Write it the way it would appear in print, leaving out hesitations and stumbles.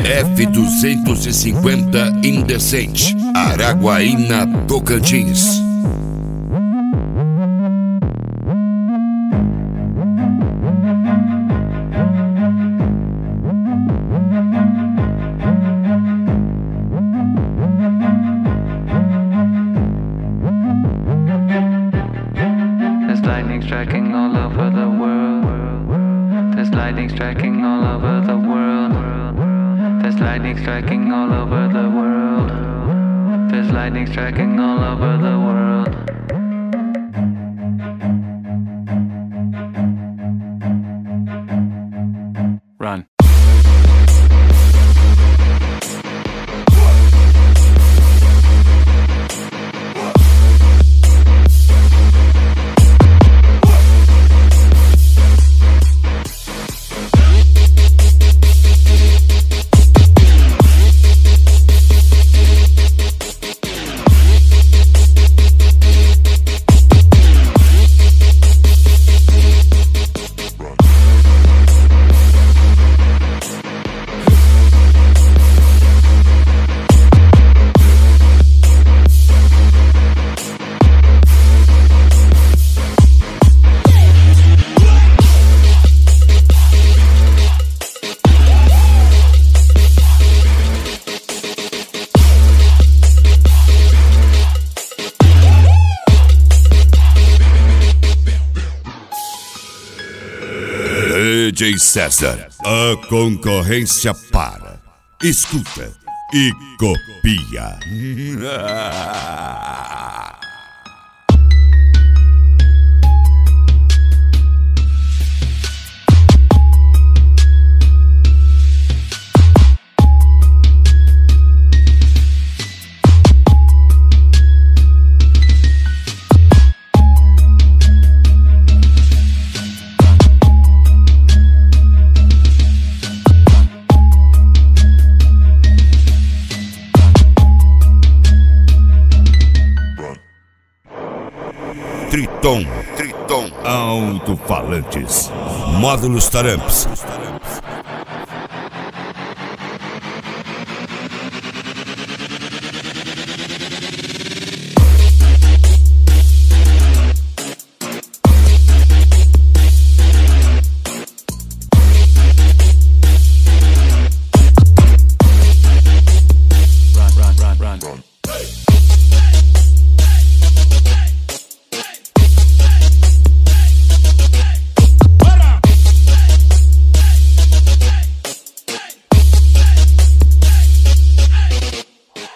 F-250 Indecente, Araguaína, Tocantins. There's lightning striking all over the world. There's lightning striking all over the world. There's lightning striking all over the world. There's lightning striking all over the world. Run. DJ César, a concorrência para, escuta e copia. Triton, alto-falantes, módulos Taramps,